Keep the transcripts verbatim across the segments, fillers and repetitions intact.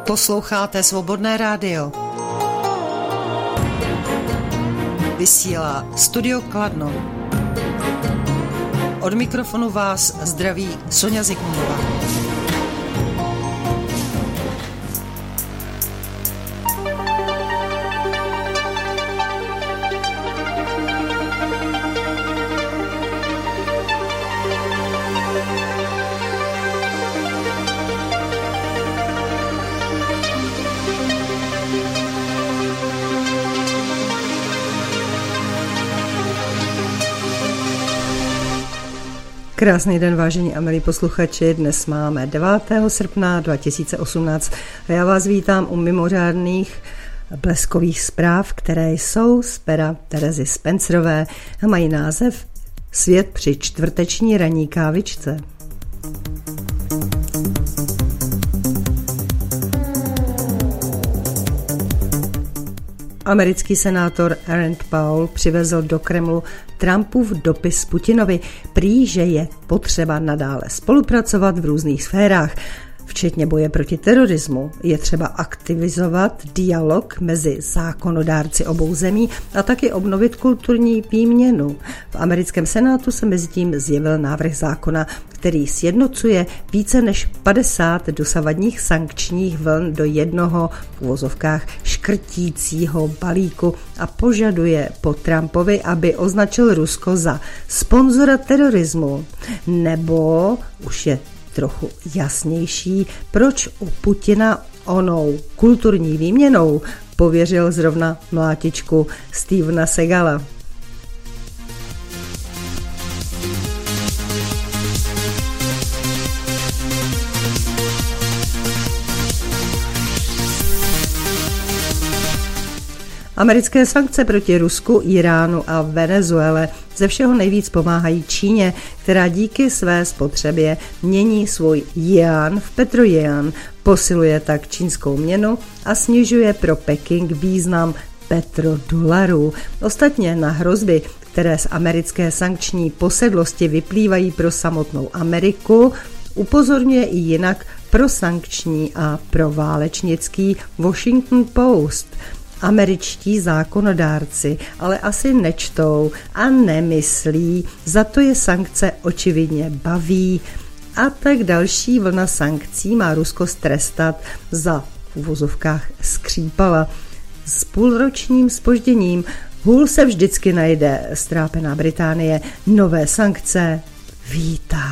Posloucháte Svobodné rádio. Vysílá Studio Kladno. Od mikrofonu vás zdraví Soňa Zikmundová. Krásný den, vážení a milí posluchači, dnes máme devátého srpna dva tisíce osmnáct a já vás vítám u mimořádných bleskových zpráv, které jsou z pera Terezy Spencerové a mají název Svět při čtvrteční ranní kávičce. Americký senátor Rand Paul přivezl do Kremlu Trumpův dopis Putinovi, prý, že je potřeba nadále spolupracovat v různých sférách, včetně boje proti terorismu. Je třeba aktivizovat dialog mezi zákonodárci obou zemí a taky obnovit kulturní výměnu. V americkém senátu se mezitím zjevil návrh zákona, který sjednocuje více než padesát dosavadních sankčních vln do jednoho v uvozovkách škrtícího balíku a požaduje po Trumpovi, aby označil Rusko za sponzora terorismu. Nebo už je trochu jasnější, proč u Putina onou kulturní výměnou pověřil zrovna mlátičku Stevena Segala. Americké sankce proti Rusku, Iránu a Venezuele ze všeho nejvíc pomáhají Číně, která díky své spotřebě mění svůj juan v petrojuan, posiluje tak čínskou měnu a snižuje pro Peking význam petrodolarů. Ostatně na hrozby, které z americké sankční posedlosti vyplývají pro samotnou Ameriku, upozorňuje i jinak prosankční a proválečnický Washington Post. Američtí zákonodárci ale asi nečtou a nemyslí, za to je sankce očividně baví a tak další vlna sankcí má Rusko strestat za v uvozovkách skřípala. S půlročním zpožděním hůl se vždycky najde, strápená Británie nové sankce vítá.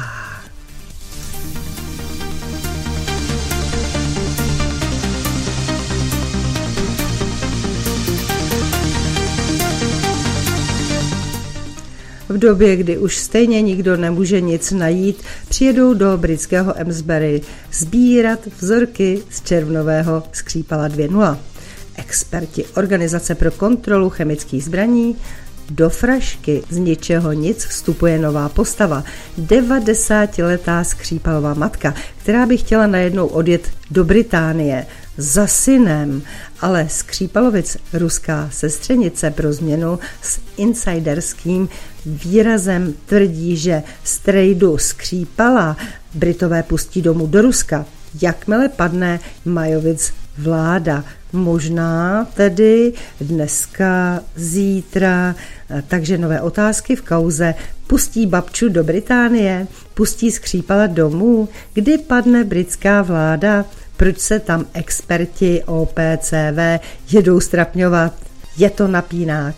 V době, kdy už stejně nikdo nemůže nic najít, přijedou do britského Amesbury sbírat vzorky z červnového skřípala dva nula. Experti Organizace pro kontrolu chemických zbraní, do frašky z ničeho nic vstupuje nová postava, devadesátiletá skřípalová matka, která by chtěla najednou odjet do Británie za synem, ale skřípalovic ruská sestřenice pro změnu s insiderským výrazem tvrdí, že strejdu skřípala Britové pustí domů do Ruska, jakmile padne Majovic vláda. Možná tedy dneska, zítra, takže nové otázky v kauze. Pustí babču do Británie, pustí skřípala domů, kdy padne britská vláda, proč se tam experti O P C V jedou strapňovat. Je to napínák.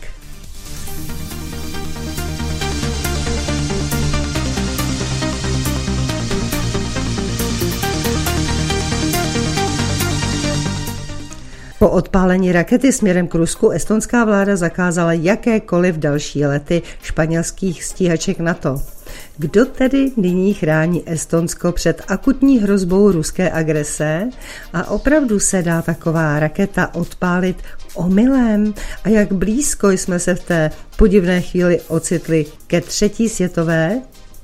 Po odpálení rakety směrem k Rusku estonská vláda zakázala jakékoliv další lety španělských stíhaček NATO. Kdo tedy nyní chrání Estonsko před akutní hrozbou ruské agrese? A opravdu se dá taková raketa odpálit omylem? A jak blízko jsme se v té podivné chvíli ocitli ke třetí světové?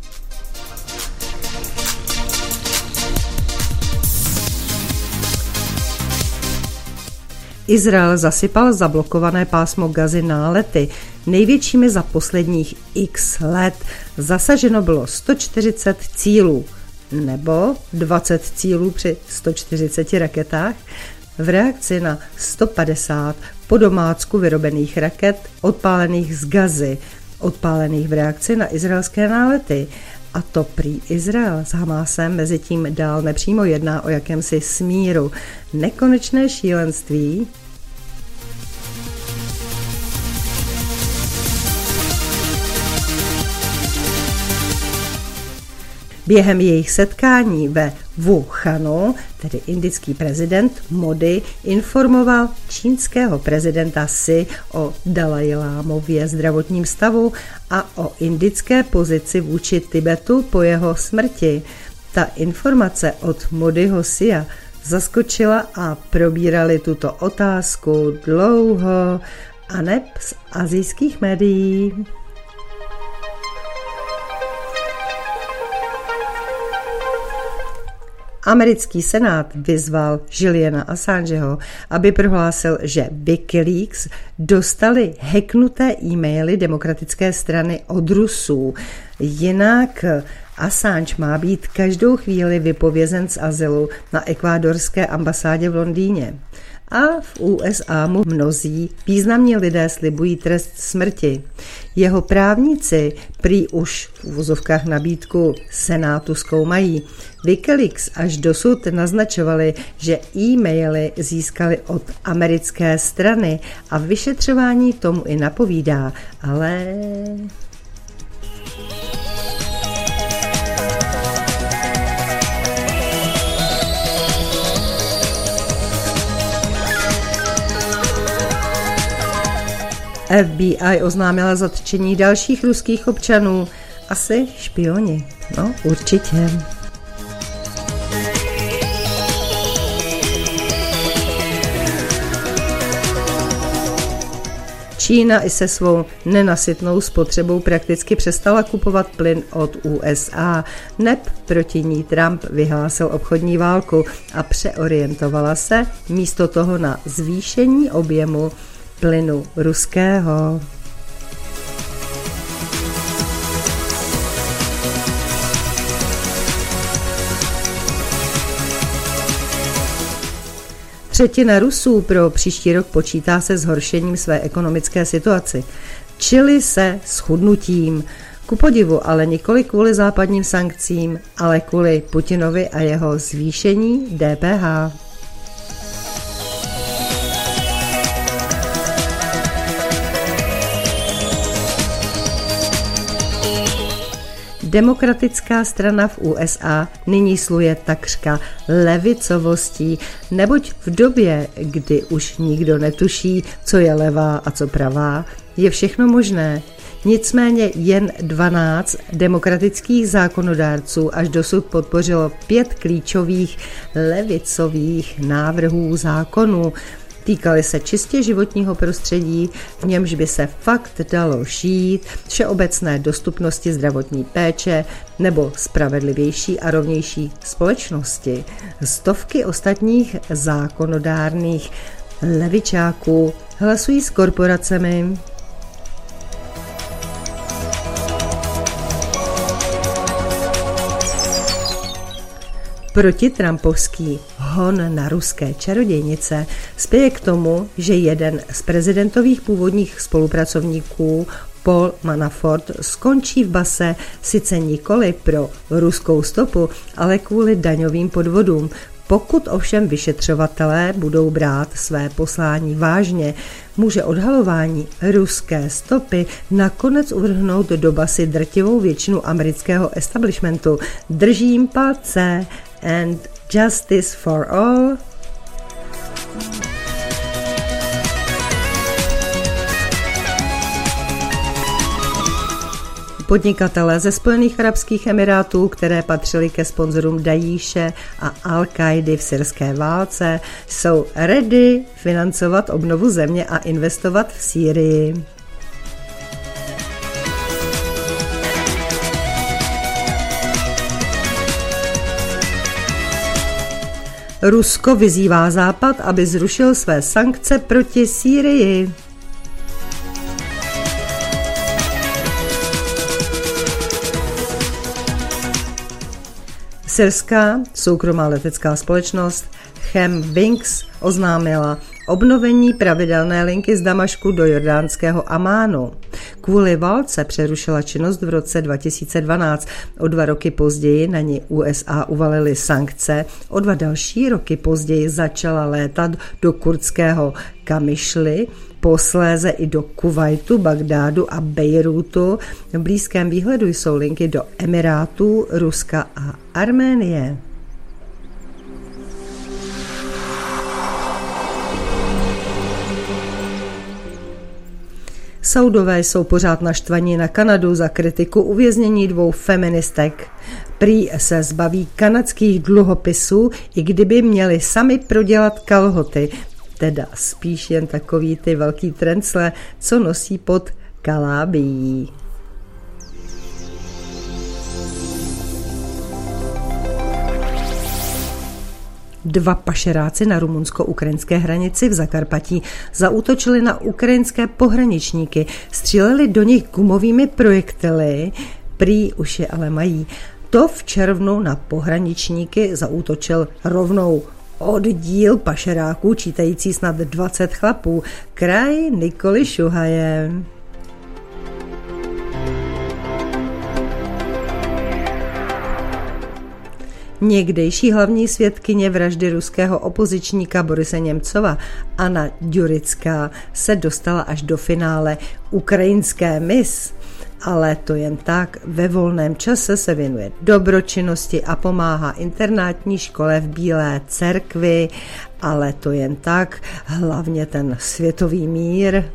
Izrael zasypal zablokované pásmo Gazy nálety, největšími za posledních x let. Zasaženo bylo sto čtyřicet cílů. nebo dvacet cílů při sto čtyřiceti raketách v reakci na sto padesát po domácku vyrobených raket odpálených z Gazy, odpálených v reakci na izraelské nálety. A to prý Izrael s Hamásem mezi tím dál nepřímo jedná o jakémsi smíru. Nekonečné šílenství. Během jejich setkání ve Wuhanu, tedy indický prezident Modi, informoval čínského prezidenta Xi o Dalajlámově zdravotním stavu a o indické pozici vůči Tibetu po jeho smrti. Ta informace od Modiho Xia zaskočila a probírali tuto otázku dlouho a neb z asijských médií. Americký senát vyzval Juliana Assangeho, aby prohlásil, že Wikileaks dostali hacknuté e-maily demokratické strany od Rusů. Jinak Assange má být každou chvíli vypovězen z azylu na ekvádorské ambasádě v Londýně. A v U S A mu mnozí významní lidé slibují trest smrti. Jeho právníci prý už v uvozovkách nabídku senátu zkoumají. Wikileaks až dosud naznačovali, že e-maily získali od americké strany a vyšetřování tomu i napovídá, ale... F B I oznámila zatčení dalších ruských občanů. Asi špioni. No, určitě. Čína i se svou nenasytnou spotřebou prakticky přestala kupovat plyn od U S A. Neb proti ní Trump vyhlásil obchodní válku a přeorientovala se místo toho na zvýšení objemu plynu ruského. Třetina Rusů pro příští rok počítá se zhoršením své ekonomické situaci, čili se schudnutím. Ku podivu, ale nikoli kvůli západním sankcím, ale kvůli Putinovi a jeho zvýšení D P H. Demokratická strana v U S A nyní sluje takřka levicovostí, neboť v době, kdy už nikdo netuší, co je levá a co pravá, je všechno možné. Nicméně jen dvanáct demokratických zákonodárců až dosud podpořilo pět klíčových levicových návrhů zákonů. Týkaly se čistě životního prostředí, v němž by se fakt dalo žít, všeobecné dostupnosti zdravotní péče nebo spravedlivější a rovnější společnosti. Stovky ostatních zákonodárných levičáků hlasují s korporacemi. Protitrampovský hon na ruské čarodějnice spěje k tomu, že jeden z prezidentových původních spolupracovníků, Paul Manafort, skončí v base sice nikoli pro ruskou stopu, ale kvůli daňovým podvodům. Pokud ovšem vyšetřovatelé budou brát své poslání vážně, může odhalování ruské stopy nakonec uvrhnout do basy drtivou většinu amerického establishmentu. Držím palce and justice for all. Podnikatelé ze Spojených arabských emirátů, které patřily ke sponzorům Dajíše a Al-Kaidy v syrské válce, jsou ready financovat obnovu země a investovat v Sýrii. Rusko vyzývá Západ, aby zrušil své sankce proti Sýrii. Syrská soukromá letecká společnost Chemwings oznámila obnovení pravidelné linky z Damašku do jordánského Amánu. Kvůli válce přerušila činnost v roce dva tisíce dvanáct. O dva roky později na ní U S A uvalily sankce. O dva další roky později začala létat do kurdského Kamišly, posléze i do Kuvajtu, Bagdádu a Bejrútu. V blízkém výhledu jsou linky do Emirátů, Ruska a Arménie. Saudové jsou pořád naštvaní na Kanadu za kritiku uvěznění dvou feministek. Prý se zbaví kanadských dluhopisů, i kdyby měli sami prodělat kalhoty, teda spíš jen takový ty velký trencle, co nosí pod kalábií. Dva pašeráci na rumunsko-ukrajinské hranici v Zakarpatí zaútočili na ukrajinské pohraničníky, stříleli do nich gumovými projektily, prý už je ale mají. To v červnu na pohraničníky zaútočil rovnou oddíl pašeráků čítající snad dvacet chlapů, kraj Nikoli Šuhaje. Někdejší hlavní svědkyně vraždy ruského opozičníka Borise Němcova Anna Ďurická se dostala až do finále ukrajinské Miss, ale to jen tak. Ve volném čase se věnuje dobročinnosti a pomáhá internátní škole v Bílé cerkvi, ale to jen tak. Hlavně ten světový mír.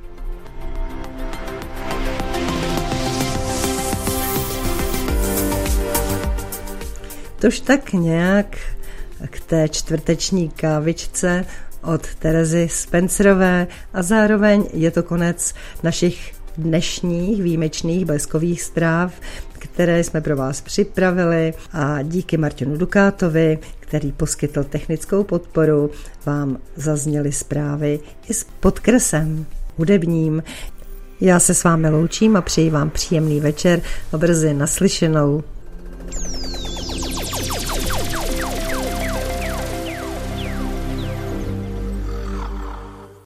Tož tak nějak k té čtvrteční kávičce od Terezy Spencerové a zároveň je to konec našich dnešních výjimečných bleskových zpráv, které jsme pro vás připravili, a díky Martinu Dukátovi, který poskytl technickou podporu, vám zazněly zprávy i s podkresem hudebním. Já se s vámi loučím a přeji vám příjemný večer a brzy naslyšenou.